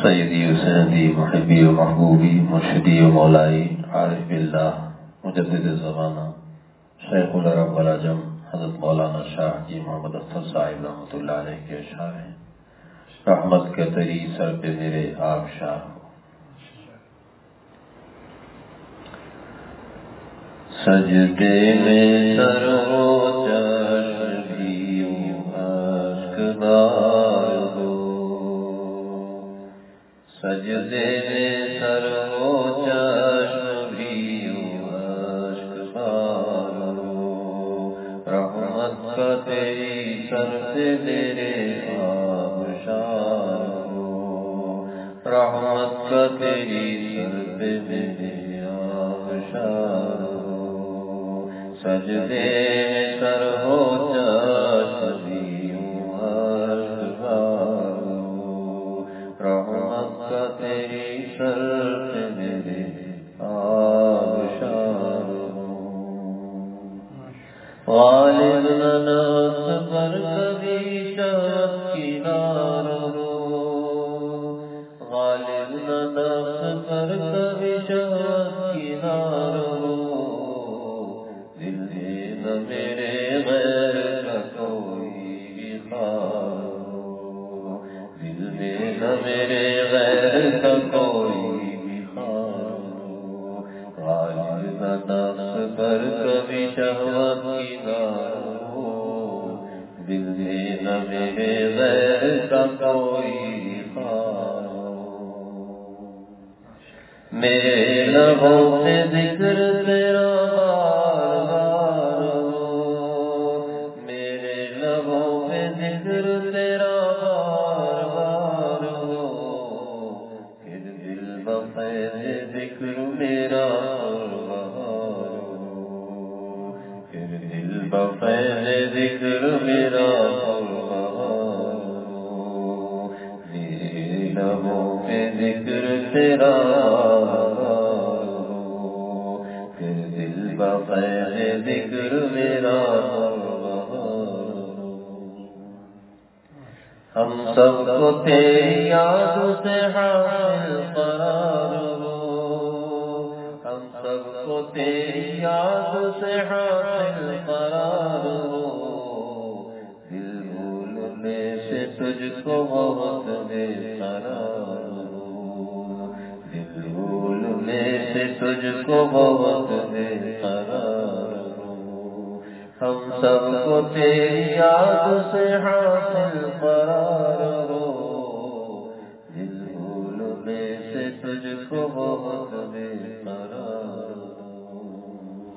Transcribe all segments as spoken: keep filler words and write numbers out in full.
سیدی و سندی محبی و محبوبی مرشدی و مولائی عارف باللہ مجدد زمانہ شیخ العرب والعجم حضرت مولانا شاہ جی محمد اختر صاحب رحمۃ اللہ علیہ کے اشعار ہیں۔ رحمت کے تری سر پہ میرے آپ شاہ ہو، سجدے میں سر ہو چشم بھی اشک بار ہو، سجدے میں سر ہو چشم بھی اشک بار ہو، رحمت کا تیری سر سے میرے آبشار ہو، رحمت کا تیری سر پہ میرے آبشار ہو، سجدے میں سر ہو چشم بھی اشک بار ہو، رحمت کا تیری سر پہ میرے آبشار ہو، غالب نہ نفس پر کبھی شک کی نار ہو، غالب نہ نفس پر کبھی شک کی نار ہو، دل میں نہ میرے غیر کا کوئی بھی خار ہو، دل میں نہ میرے غیر کا کوئی بھی خار ہو، غالب نہ نفس پر کبھی شہوت کی نار ہو، دل میں نہ میرے غیر کا کوئی بھی خار ہو، میرے لبوں سے ذکر تیرا بار بار ہو، میرے لبوں پہ ذکر تیرا بار بار ہو، پھر دل بخیر ذکر میرا بہار ہو، پھر دل بخیر ذکر میرا بہار ہو، میرے لبوں پہ ذکر تیرا بہار ہو، پھر دل بخیر ذکر میرا بہار ہو، ہم سب کو تیری یاد سے حاصل قرار ہو، ہم سب کو تیری یاد سے حاصل قرار ہو، دل بھولنے سے تجھ کو بہت بے قرار ہو، دل بھولنے سے تجھ کو بہت بے قرار ہو، ہم سب کو تیری یاد سے حاصل قرار ہو، دل بھولنے سے تجھ کو بہت بے قرار ہو،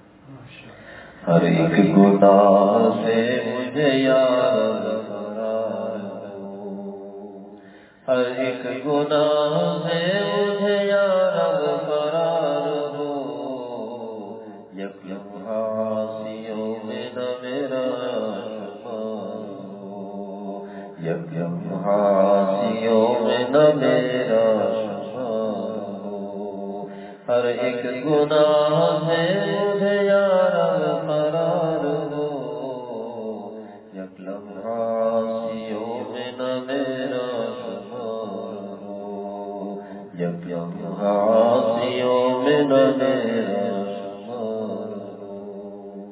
ہر ایک گناہ سے مجھے یاد فرار ہو، ہر ایک گناہ سے مجھے یاد فرار ہو، یک لمحہ عاصیوں میں نہ میرا شمار ہو، یک لمحہ عاصیوں میں نہ میرا شمار ہو، ہر ایک گناہ سے مجھے یاد فرار ہو، یک لمحہ عاصیوں میں نہ میرا شمار ہو، یک لمحہ عاصیوں میں نہ میرا شمار ہو،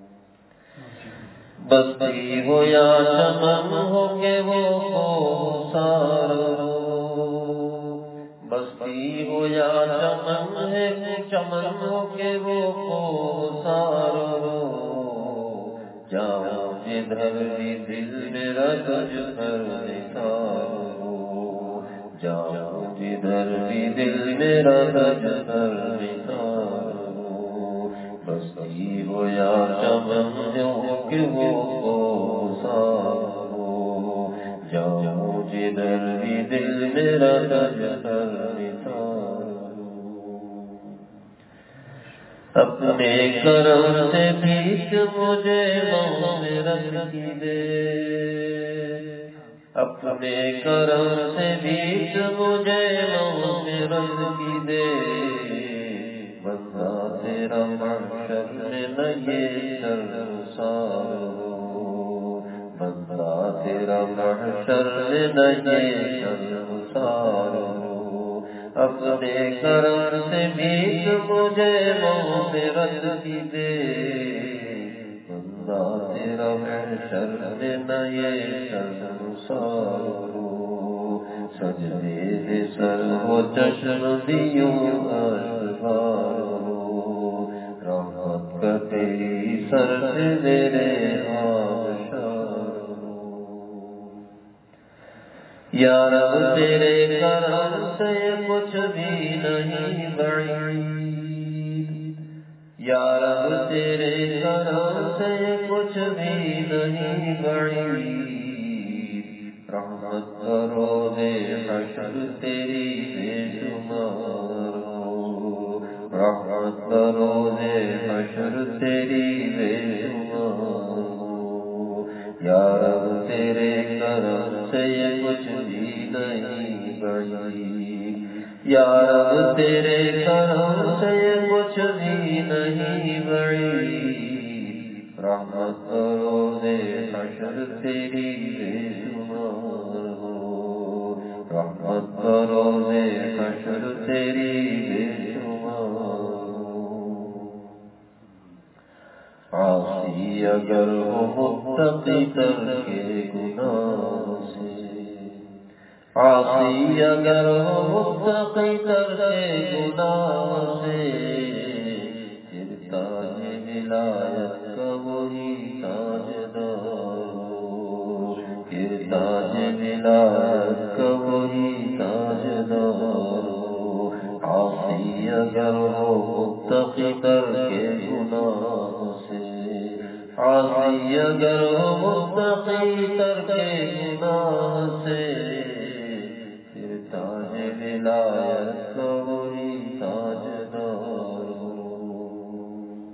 بستی ہو یا چمن ہو کہ وہ کوثر ہو، بستی ہو یا چمن ہے چمن ہو کہ وہ کوثر ہو، جاؤ جدھر بھی دل میرا تجھ پر نثار ہو، جاؤ جدھر بھی دل میرا تجھ پر نثار ہو، بستی ہو یا چمن ہو کہ وہ کوثر ہو، جاؤ جدھر بھی دل میرا تجھ پر نثار ہو، اپنے کرم سے بھیک مجھے مغفرت کی دے، اپنے کرم سے بھیک مجھے مغفرت کی دے، بندہ تیرا محشر میں نہ یہ شرمسار ہو، بندہ تیرا محشر میں نہ یہ شرمسار اپنے کرم سے بھیک مجھے مغفرت کی دے، بندہ تیرا محشر میں نہ یہ شرمسار ہو، سجدے دے سر ہو چشم دیوں اشکبار ہو، رحمت کا تیری سر سے میرے آبشار ہو۔ یا رب تیرے کرم سے کچھ بھی نہیں بعید، یا رب تیرے کرم سے کچھ بھی نہیں بعید، رحمت کرو دے حشر تیری بے شمار ہو، رحمت کرو دے حشر تیری بے شمار ہو، یا رب تیرے کرم سے کچھ بھی نہیں بعید، یا رب تیرے کرم سے کچھ بھی نہیں بعید، رحمت کرو دے حشر تیری بے شمار ہو، رحمت کرو دے حشر تیری بے شمار ہو۔ عاصی اگر ہو متقی تر کے گناہ سے، عاصی اگر ہو متقی تر کے گناہ سے، پھر تاج ولایت کا وہی تاجدار ہو، پھر تاج ولایت کا وہی تاجدار ہو، عاصی اگر ہو متقی تر کے گناہ سے، عاصی اگر ہو متقی تر کے گناہ سے، پھر تاج ولایت کا وہی تاجدار ہو۔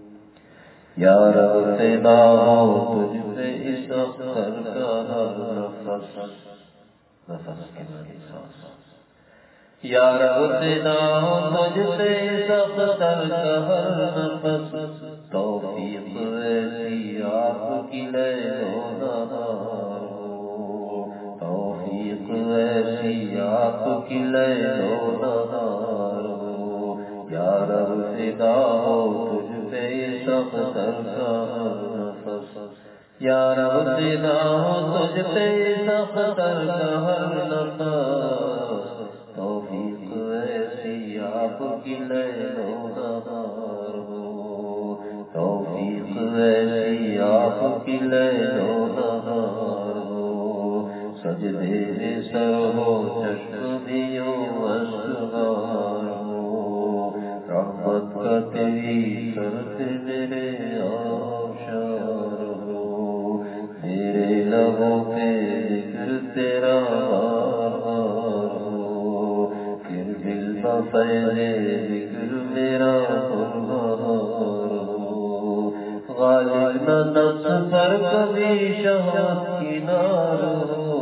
یا رب فدا ہو تجھ پہ اس اختر کا ہر نفس، نفس کے معنی سانس، یا رب فدا ہو تجھ پہ اس اختر کا ہر نفس، توفیق ایسی آپ کی لیل و نہار ہو، توفیق ایسی آپ کی لیل و نہار ہو، یا رب فدا ہو تجھ پہ اس اختر کا ہر نفس، یا رب فدا ہو تجھ پہ اس اختر کا ہر نفس، توفیق ایسی آپ کی لیل و نہار ہو، توفیق ایسی آپ کی لیل و نہار ہو، سجدے میں سر ہو چشم دیوں اشکبار ہو، رحمت کا تیری سر سے میرے آبشار ہو، میرے لبوں پہ ذکر تیرا بار بار ہو، پھر دل بفیض ذکر میرا پربہار ہو، غالب نہ نفس پر کبھی شہوت کی نار ہو،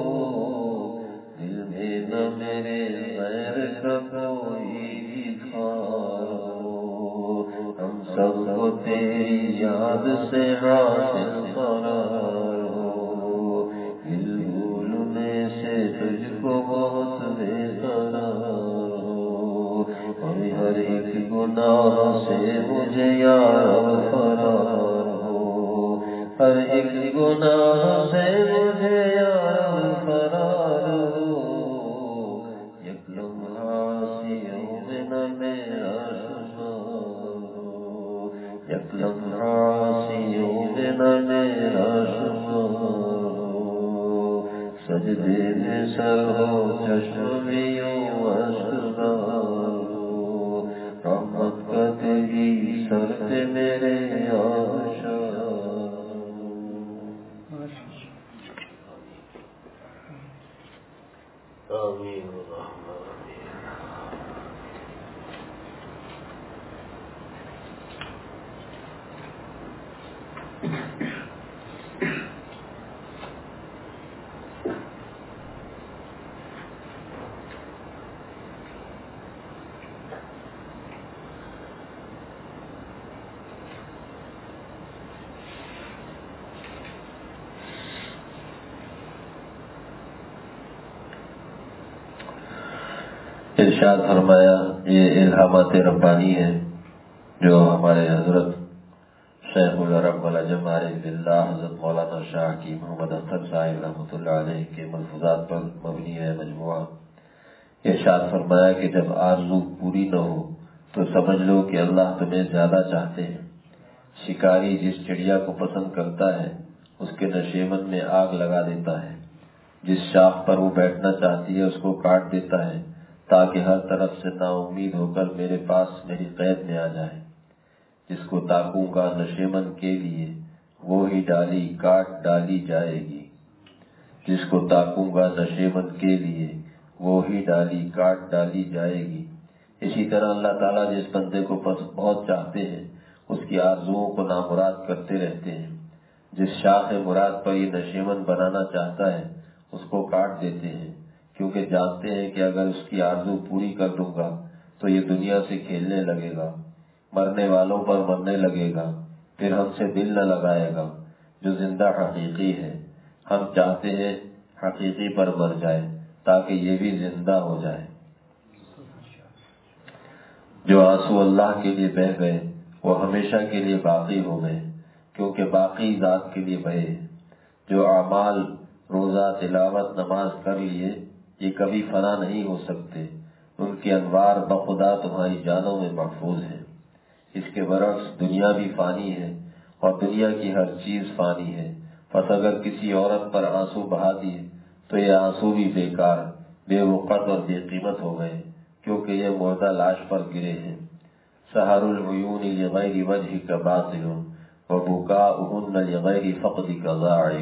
دل میں نہ میرے غیر کا کوئی خار ہو، ہم سب کو تیری یاد سے حاصل قرار ہو، دل بھولنے سے تجھ کو بہت بےقرار ہو، اور ہر ایک گناہ سے مجھے یا رب فرار ہو، ہر ایک گناہ سے مجھے یا رب فرار ہو، یک لمحہ سیوں میں نہ میرا شمار ہو، یک لمحہ سیوں میں نہ میرا شمار ہو، سجدے میں سر ہو چشم دیوں اشکبار ہو، رحمت کا تیری سر سے میرے آبشار آمین ارشاد فرمایا، یہ الہامات ربانی ہے جو ہمارے حضرت شیخ العرب والعجم عارف باللہ حضرت مولانا شاہ کی محمد اختر صاحب رحمۃ اللہ علیہ کے ملفوظات پر مبنی ہے مجموعہ۔ ارشاد فرمایا کہ جب آرزو پوری نہ ہو تو سمجھ لو کہ اللہ تمہیں زیادہ چاہتے ہیں۔ شکاری جس چڑیا کو پسند کرتا ہے اس کے نشیمن میں آگ لگا دیتا ہے، جس شاخ پر وہ بیٹھنا چاہتی ہے اس کو کاٹ دیتا ہے تاکہ ہر طرف سے نا امید ہو کر میرے پاس میری قید میں آ جائے۔ جس کو تاکوں گا نشیمن کے لیے وہی ڈالی کاٹ ڈالی جائے گی، جس کو تاکوں گا نشیمن کے لیے وہی ڈالی کاٹ ڈالی جائے گی۔ اسی طرح اللہ تعالیٰ جس بندے کو بہت چاہتے ہیں اس کی آرزوؤں کو نامراد کرتے رہتے ہیں۔ جس شاخ مراد پر یہ نشیمن بنانا چاہتا ہے اس کو کاٹ دیتے ہیں، کیونکہ جانتے ہیں کہ اگر اس کی آرزو پوری کر دوں گا تو یہ دنیا سے کھیلنے لگے گا، مرنے والوں پر مرنے لگے گا، پھر ہم سے دل نہ لگائے گا جو زندہ حقیقی ہے۔ ہم چاہتے ہیں حقیقی پر مر جائے تاکہ یہ بھی زندہ ہو جائے۔ جو آنسو اللہ کے لیے بہہ گئے وہ ہمیشہ کے لیے باقی ہو گئے، کیونکہ باقی ذات کے لیے بہے۔ جو اعمال روزہ تلاوت نماز کر لیے یہ کبھی فنا نہیں ہو سکتے، ان کے انوار بخدا تمہاری جانوں میں محفوظ ہیں۔ اس کے برعکس دنیا بھی فانی ہے اور دنیا کی ہر چیز فانی ہے، پس اگر کسی عورت پر آنسو بہا دیے تو یہ آنسو بھی بیکار، بے وقت اور بے قیمت ہو گئے، کیونکہ یہ مردہ لاش پر گرے ہیں۔ سحر العیون لغیر وجہک باطل وبکاؤہن لغیر فقدک ضاعی۔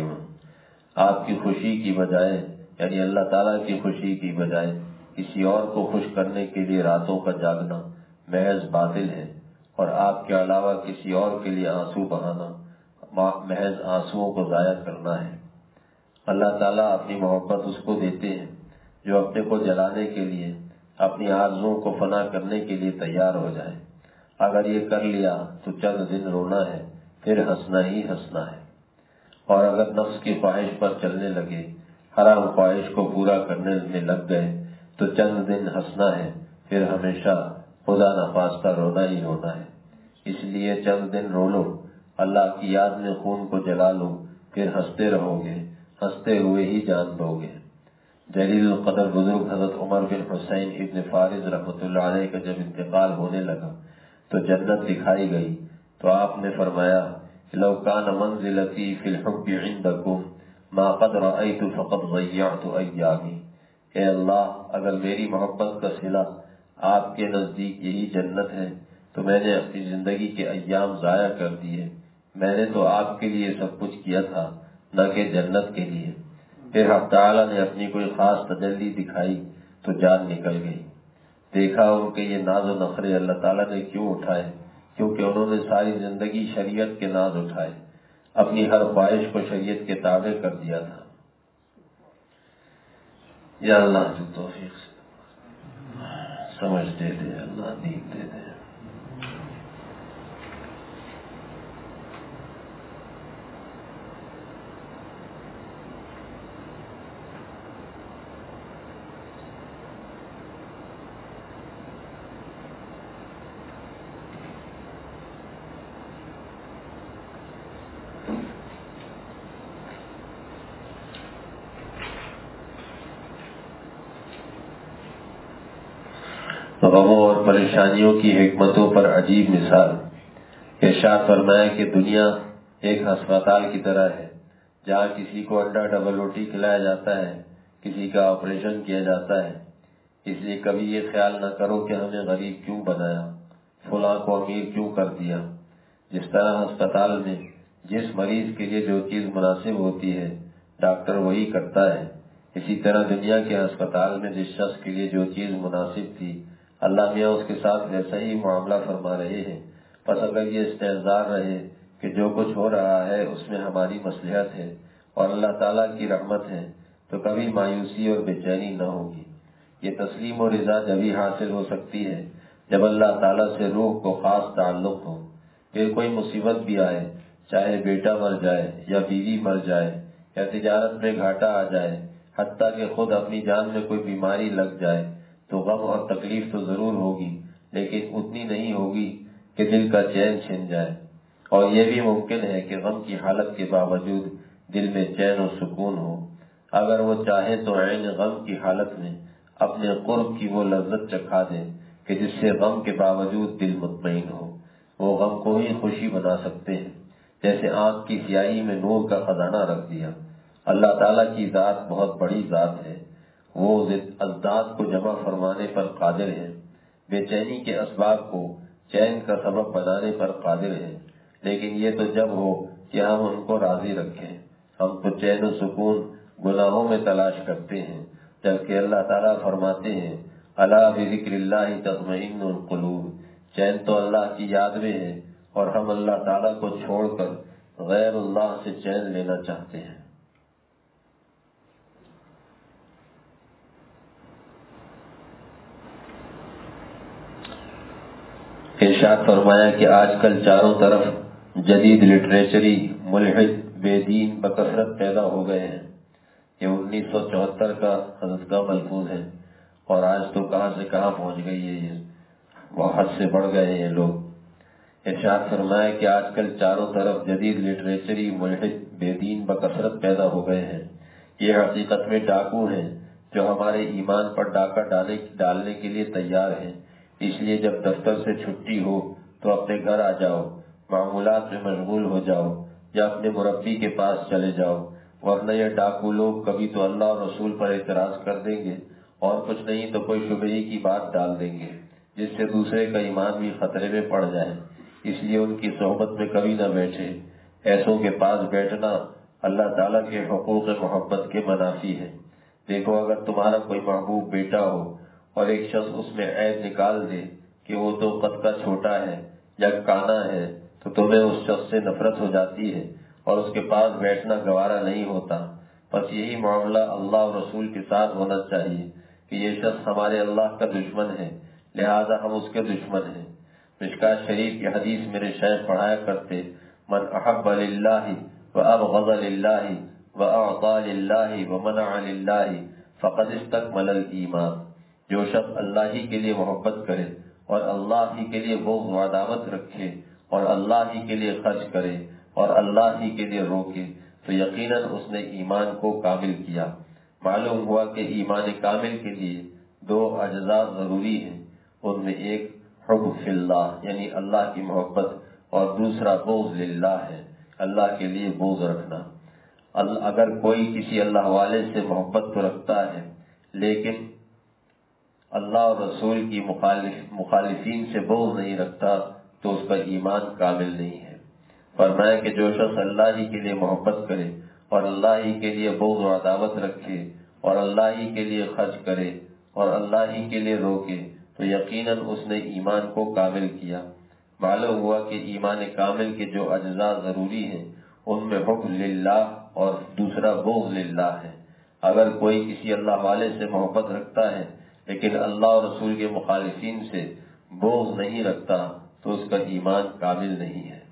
آپ کی خوشی کی بجائے یعنی اللہ تعالیٰ کی خوشی کی بجائے کسی اور کو خوش کرنے کے لیے راتوں کا جاگنا محض باطل ہے، اور آپ کے علاوہ کسی اور کے لیے آنسو بہانا محض آنسوؤں کو ضائع کرنا ہے۔ اللہ تعالیٰ اپنی محبت اس کو دیتے ہیں جو اپنے کو جلانے کے لیے اپنی آرزوؤں کو فنا کرنے کے لیے تیار ہو جائے۔ اگر یہ کر لیا تو چند دن رونا ہے، پھر ہنسنا ہی ہنسنا ہے، اور اگر نفس کی خواہش پر چلنے لگے، حرام خواہش کو پورا کرنے میں لگ گئے تو چند دن ہنسنا ہے، پھر ہمیشہ خدا نخواستہ رونا ہی رونا ہے۔ اس لیے چند دن رو لو، اللہ کی یاد میں خون کو جلا لو، پھر ہنستے رہو گے، ہنستے ہوئے ہی جان دو گے۔ جلیل القدر بزرگ حضرت عمر بن حسین ابن فارض رحمۃ اللہ علیہ کا جب انتقال ہونے لگا تو جنت دکھائی گئی تو آپ نے فرمایا، لو کان منزلتی فی الحب عندکم ما قد رأیت فقد ضیعت ایامی۔ اے اللہ، اگر میری محبت کا صلہ آپ کے نزدیک یہی جنت ہے تو میں نے اپنی زندگی کے ایام ضائع کر دیے۔ میں نے تو آپ کے لیے سب کچھ کیا تھا نہ کہ جنت کے لیے۔ پھر حق تعالیٰ نے اپنی کوئی خاص تجلی دکھائی تو جان نکل گئی۔ دیکھا ان کے یہ ناز و نخرے اللہ تعالیٰ نے کیوں اٹھائے، کیونکہ انہوں نے ساری زندگی شریعت کے ناز اٹھائے، اپنی ہر خواہش کو شریعت کے تابع کر دیا تھا۔ یا اللہ جو توفیق سے سمجھ دے دے، اللہ نیند دے دے۔ غموں اور پریشانیوں کی حکمتوں پر عجیب مثال۔ ارشاد فرمایا کہ دنیا ایک ہسپتال کی طرح ہے جہاں کسی کو انڈا ڈبل روٹی کھلایا جاتا ہے، کسی کا آپریشن کیا جاتا ہے۔ اس لیے کبھی یہ خیال نہ کرو کہ ہمیں غریب کیوں بنایا، فلاں کو امیر کیوں کر دیا۔ جس طرح ہسپتال میں جس مریض کے لیے جو چیز مناسب ہوتی ہے ڈاکٹر وہی کرتا ہے، اسی طرح دنیا کے ہسپتال میں جس شخص کے لیے جو چیز مناسب تھی اللہ میاں اس کے ساتھ ویسا ہی معاملہ فرما رہے ہیں۔ پس اگر یہ استحضار رہے کہ جو کچھ ہو رہا ہے اس میں ہماری مصلحت ہے اور اللہ تعالیٰ کی رحمت ہے تو کبھی مایوسی اور بے چینی نہ ہوگی۔ یہ تسلیم و رضا جبھی حاصل ہو سکتی ہے جب اللہ تعالیٰ سے روح کو خاص تعلق ہو۔ پھر کوئی مصیبت بھی آئے، چاہے بیٹا مر جائے یا بیوی مر جائے یا تجارت میں گھاٹا آ جائے، حتیٰ کہ خود اپنی جان میں کوئی بیماری لگ جائے، تو غم اور تکلیف تو ضرور ہوگی، لیکن اتنی نہیں ہوگی کہ دل کا چین چھن جائے۔ اور یہ بھی ممکن ہے کہ غم کی حالت کے باوجود دل میں چین و سکون ہو۔ اگر وہ چاہے تو عین غم کی حالت میں اپنے قرب کی وہ لذت چکھا دے کہ جس سے غم کے باوجود دل مطمئن ہو۔ وہ غم کو ہی خوشی بنا سکتے ہیں، جیسے آنکھ کی سیاہی میں نور کا خزانہ رکھ دیا۔ اللہ تعالیٰ کی ذات بہت بڑی ذات ہے، وہ اضداد کو جمع فرمانے پر قادر ہے، بے چینی کے اسباب کو چین کا سبب بنانے پر قادر ہے، لیکن یہ تو جب ہو کہ ہم ان کو راضی رکھیں۔ ہم تو چین و سکون گناہوں میں تلاش کرتے ہیں، جبکہ اللہ تعالیٰ فرماتے ہیں الا بذکر اللہ تطمئن القلوب، چین تو اللہ کی یاد میں ہے، اور ہم اللہ تعالیٰ کو چھوڑ کر غیر اللہ سے چین لینا چاہتے ہیں۔ ارشاد فرمایا کہ آج کل چاروں طرف جدید لٹریچری ملحد بے دین بکثرت پیدا ہو گئے ہیں۔ یہ انیس سو چوہتر کا حضرت کا ملفوظ ہے، اور آج تو کہاں سے کہاں پہنچ گئی ہے، یہ بہت حد سے بڑھ گئے ہیں یہ لوگ۔ ارشاد فرمایا کہ آج کل چاروں طرف جدید لٹریچری ملحد بے دین بکثرت پیدا ہو گئے ہیں۔ یہ حقیقت میں ڈاکو ہیں جو ہمارے ایمان پر ڈاکہ ڈالنے کے لیے تیار ہیں۔ اس لیے جب دفتر سے چھٹی ہو تو اپنے گھر آ جاؤ، معمولات میں مشغول ہو جاؤ، یا اپنے مربی کے پاس چلے جاؤ، ورنہ یہ ڈاکو لوگ کبھی تو اللہ اور رسول پر اعتراض کر دیں گے، اور کچھ نہیں تو کوئی شبہے کی بات ڈال دیں گے جس سے دوسرے کا ایمان بھی خطرے میں پڑ جائے۔ اس لیے ان کی صحبت میں کبھی نہ بیٹھے۔ ایسوں کے پاس بیٹھنا اللہ تعالیٰ کے حقوق محبت کے منافی ہے۔ دیکھو، اگر تمہارا کوئی محبوب بیٹا ہو اور ایک شخص اس میں عیب نکال دے کہ وہ تو قد کا چھوٹا ہے یا کانا ہے، تو تمہیں اس شخص سے نفرت ہو جاتی ہے اور اس کے پاس بیٹھنا گوارا نہیں ہوتا۔ بس یہی معاملہ اللہ اور رسول کے ساتھ ہونا چاہیے کہ یہ شخص ہمارے اللہ کا دشمن ہے، لہذا ہم اس کے دشمن ہیں۔ مشکوٰۃ شریف کی حدیث میرے شیخ پڑھایا کرتے، من احب للہ وابغض للہ واعطى للہ ومنع للہ فقد استکمل الایمان۔ جو شخص اللہ ہی کے لیے محبت کرے اور اللہ ہی کے لیے بغض و عداوت رکھے اور اللہ ہی کے لیے خرچ کرے اور اللہ ہی کے لیے روکے، تو یقیناً اس نے ایمان کو کامل کیا۔ معلوم ہوا کہ ایمان کامل کے لیے دو اجزاء ضروری ہیں، ان میں ایک حب فی اللہ یعنی اللہ کی محبت، اور دوسرا بغض للہ ہے، اللہ کے لیے بغض رکھنا۔ اگر کوئی کسی اللہ والے سے محبت تو رکھتا ہے لیکن اللہ اور رسول کی مخالف مخالفین سے بغض نہیں رکھتا تو اس کا ایمان کامل نہیں ہے۔ فرمایا کہ جو شخص اللہ ہی کے لیے محبت کرے اور اللہ ہی کے لیے بغض و عداوت رکھے اور اللہ ہی کے لیے خرچ کرے اور اللہ ہی کے لیے روکے، تو یقیناً اس نے ایمان کو کامل کیا۔ معلوم ہوا کہ ایمان کامل کے جو اجزاء ضروری ہیں ان میں حب للہ اور دوسرا بغض للہ ہے۔ اگر کوئی کسی اللہ والے سے محبت رکھتا ہے لیکن اللہ اور رسول کے مخالفین سے بغض نہیں رکھتا تو اس کا ایمان کامل نہیں ہے۔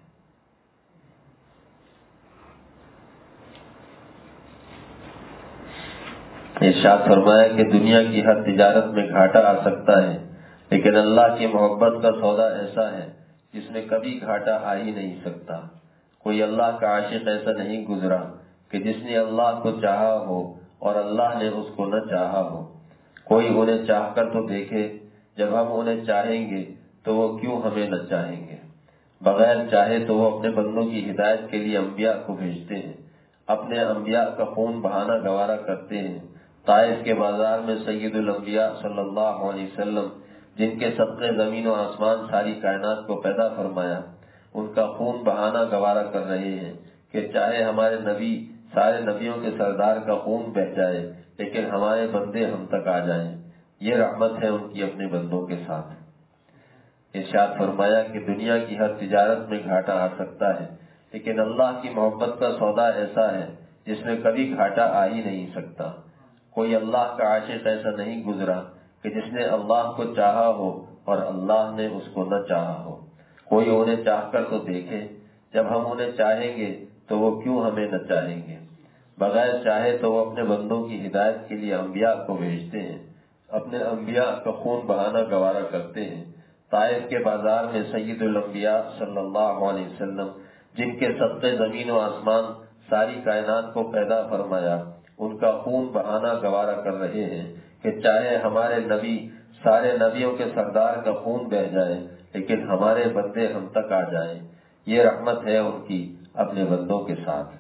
ارشاد فرمایا کہ دنیا کی ہر تجارت میں گھاٹا آ سکتا ہے، لیکن اللہ کی محبت کا سودا ایسا ہے جس میں کبھی گھاٹا آ ہی نہیں سکتا۔ کوئی اللہ کا عاشق ایسا نہیں گزرا کہ جس نے اللہ کو چاہا ہو اور اللہ نے اس کو نہ چاہا ہو۔ کوئی انہیں چاہ کر تو دیکھے، جب ہم انہیں چاہیں گے تو وہ کیوں ہمیں نہ چاہیں گے۔ بغیر چاہے تو وہ اپنے بندوں کی ہدایت کے لیے انبیاء کو بھیجتے ہیں، اپنے انبیاء کا خون بہانا گوارا کرتے ہیں۔ طائف کے بازار میں سید الانبیاء صلی اللہ علیہ وسلم، جن کے صدقے زمین و آسمان ساری کائنات کو پیدا فرمایا، ان کا خون بہانا گوارا کر رہے ہیں کہ چاہے ہمارے نبی سارے نبیوں کے سردار کا خون بہہ جائے لیکن ہمارے بندے ہم تک آ جائیں۔ یہ رحمت ہے ان کی اپنے بندوں کے ساتھ۔ ارشاد فرمایا کہ دنیا کی ہر تجارت میں گھاٹا آ سکتا ہے، لیکن اللہ کی محبت کا سودا ایسا ہے جس میں کبھی گھاٹا آ ہی نہیں سکتا۔ کوئی اللہ کا عاشق ایسا نہیں گزرا کہ جس نے اللہ کو چاہا ہو اور اللہ نے اس کو نہ چاہا ہو۔ کوئی انہیں چاہ کر تو دیکھے، جب ہم انہیں چاہیں گے تو وہ کیوں ہمیں نہ چاہیں گے۔ بغیر چاہے تو وہ اپنے بندوں کی ہدایت کے لیے انبیاء کو بھیجتے ہیں۔ اپنے انبیاء کا خون بہانا گوارا کرتے ہیں۔ طائف کے بازار میں سید الانبیاء صلی اللہ علیہ وسلم، جن کے صدقے زمین و آسمان ساری کائنات کو پیدا فرمایا، ان کا خون بہانا گوارا کر رہے ہیں کہ چاہے ہمارے نبی سارے نبیوں کے سردار کا خون بہہ جائے لیکن ہمارے بندے ہم تک آ جائیں۔ یہ رحمت ہے ان کی اپنے بندوں کے ساتھ۔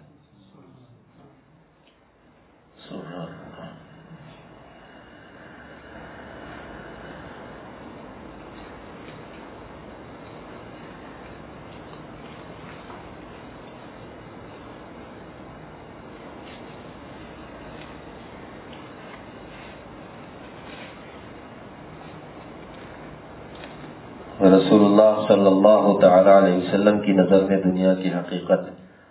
سبحان اللہ۔ رسول اللہ صلی اللہ تعالی علیہ وسلم کی نظر میں دنیا کی حقیقت،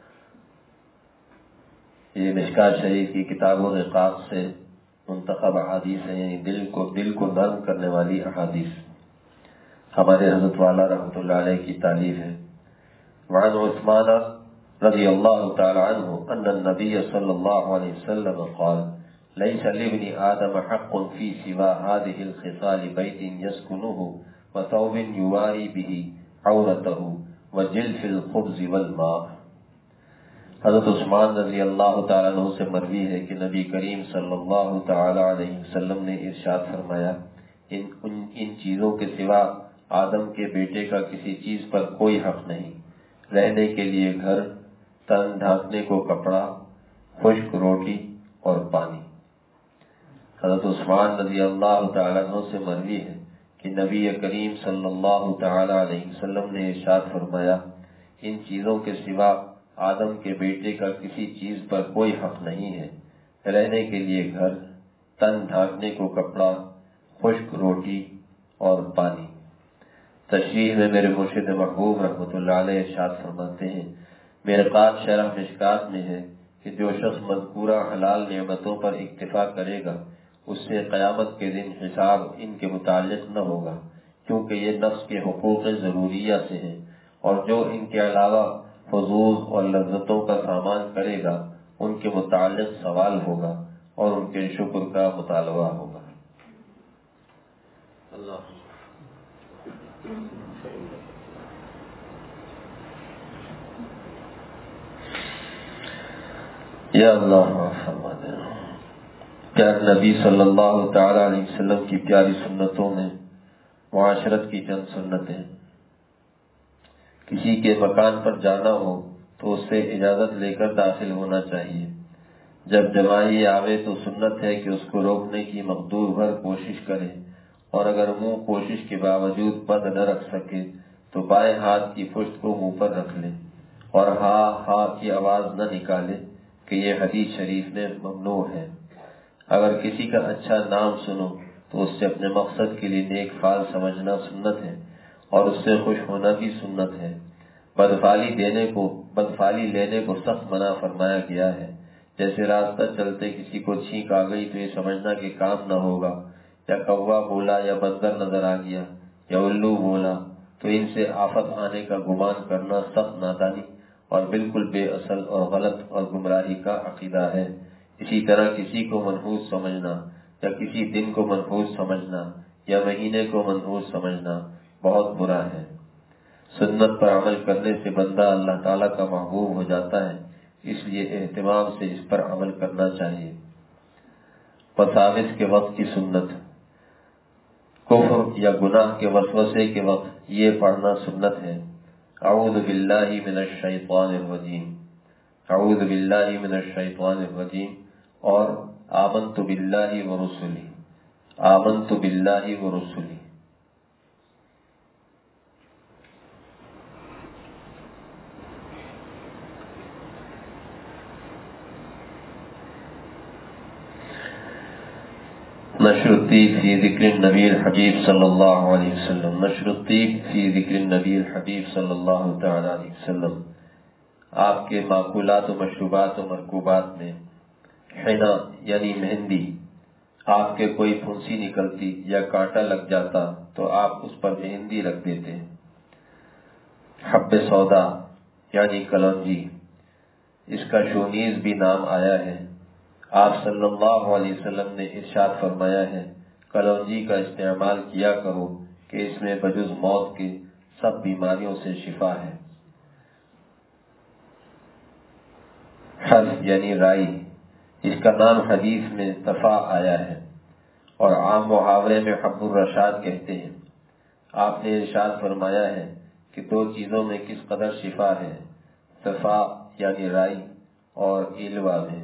یہ مشکات شریف کی کتاب و رقاق سے منتخب احادیث ہیں، یعنی دل کو دل کو نرم کرنے والی احادیث، ہمارے حضرت والا رحمۃ اللہ علیہ کی تعلیف ہے۔ وعن عثمان رضی اللہ تعالی عنہ ان النبی صلی اللہ علیہ وسلم قال ليس لابن آدم حق في سوى هذه الخصال بيت يسكنه وثوب يواري به عورته وجلف الخبز والماء۔ حضرت عثمان رضی اللہ تعالیٰ عنہ سے مروی ہے کہ نبی کریم صلی اللہ تعالی علیہ وسلم نے ارشاد فرمایا، ان ان, ان چیزوں کے سوا آدم کے بیٹے کا کسی چیز پر کوئی حق نہیں، رہنے کے لیے گھر، تن ڈھانکنے کو کپڑا، خشک روٹی اور پانی۔ حضرت عثمان رضی اللہ تعالیٰ عنہ سے مروی ہے کہ نبی کریم صلی اللہ تعالی علیہ وسلم نے ارشاد فرمایا، ان چیزوں کے سوا آدم کے بیٹے کا کسی چیز پر کوئی حق نہیں ہے، رہنے کے لیے گھر، تن ڈھانکنے کو کپڑا، خشک روٹی اور پانی۔ تشریح میں میرے مرشد محبوب رحمۃ اللہ علیہ ارشاد فرماتے ہیں، مرقات شرح مشکات میں ہے کہ جو شخص مذکورہ حلال نعمتوں پر اکتفا کرے گا اس سے قیامت کے دن حساب ان کے متعلق نہ ہوگا، کیونکہ یہ نفس کے حقوق ضروریہ سے ہیں، اور جو ان کے علاوہ حظوظ اور لذتوں کا سامان کرے گا ان کے متعلق سوال ہوگا اور ان کے شکر کا مطالبہ ہوگا۔ اللہ یا اللہ فرما دینا۔ پیارے نبی صلی اللہ تعالی علیہ وسلم کی پیاری سنتوں میں معاشرت کی چند سنتیں، کسی کے مکان پر جانا ہو تو اس سے اجازت لے کر داخل ہونا چاہیے، جب جماعی آوے تو سنت ہے کہ اس کو روکنے کی مقدور بھر کوشش کرے، اور اگر منہ کوشش کے باوجود بند نہ رکھ سکے تو بائیں ہاتھ کی پشت کو منہ پر رکھ لے اور ہا ہا کی آواز نہ نکالے کہ یہ حدیث شریف میں ممنوع ہے۔ اگر کسی کا اچھا نام سنو تو اس سے اپنے مقصد کے لیے نیک فال سمجھنا سنت ہے، اور اس سے خوش ہونا بھی سنت ہے۔ بدفالی دینے کو بدفالی لینے کو سخت منع فرمایا گیا ہے، جیسے راستہ چلتے کسی کو چھینک آ گئی تو یہ سمجھنا کہ کام نہ ہوگا، یا کوا بولا یا بندر نظر آ گیا یا الو بولا تو ان سے آفت آنے کا گمان کرنا سخت نادانی اور بالکل بے اصل اور غلط اور گمراہی کا عقیدہ ہے۔ اسی طرح کسی کو منحوس سمجھنا یا کسی دن کو منحوس سمجھنا یا مہینے کو منحوس سمجھنا بہت برا ہے۔ سنت پر عمل کرنے سے بندہ اللہ تعالیٰ کا محبوب ہو جاتا ہے، اس لیے اہتمام سے اس پر عمل کرنا چاہیے۔ وساوس کے وقت کی سنت، کفر یا گناہ کے وسوسے کے وقت یہ پڑھنا سنت ہے، اعوذ باللہ من الشیطان الرجیم، اعوذ باللہ من الشیطان الرجیم، اور آمنت باللہ ورسلہ، آمنت باللہ ورسلہ۔ نشر الطیب فی ذکر النبی الحبیب صلی اللہ علیہ وسلم، نشر الطیب فی ذکر النبی الحبیب صلی اللہ تعالی علیہ وسلم۔ آپ کے معقولات و مشروبات و مرکوبات میں حنا یعنی مہندی، آپ کے کوئی پھنسی نکلتی یا کانٹا لگ جاتا تو آپ اس پر مہندی رکھ دیتے۔ حب سودا یعنی کلونجی، اس کا شونیز بھی نام آیا ہے۔ آپ صلی اللہ علیہ وسلم نے ارشاد فرمایا ہے، کلونجی کا استعمال کیا کرو کہ اس میں بجز موت کے سب بیماریوں سے شفا ہے۔ حلف یعنی رائی، اس کا نام حدیث میں تفا آیا ہے اور عام محاورے میں حب الرشاد کہتے ہیں۔ آپ نے ارشاد فرمایا ہے کہ دو چیزوں میں کس قدر شفا ہے، تفا یعنی رائی اور علوا میں۔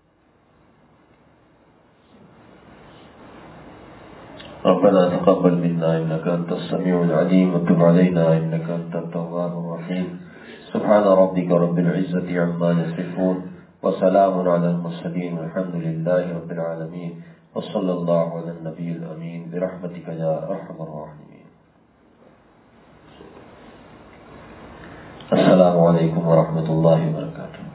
ربنا تقبل منا انك انت السميع العليم وتب علينا انك انت التواب الرحيم سبحان ربك رب العزة عما يصفون وسلام على المرسلين والحمد لله رب العالمين وصلى الله على النبي الأمين برحمتك يا أرحم الراحمين۔ السلام علیکم ورحمۃ اللہ وبرکاتہ۔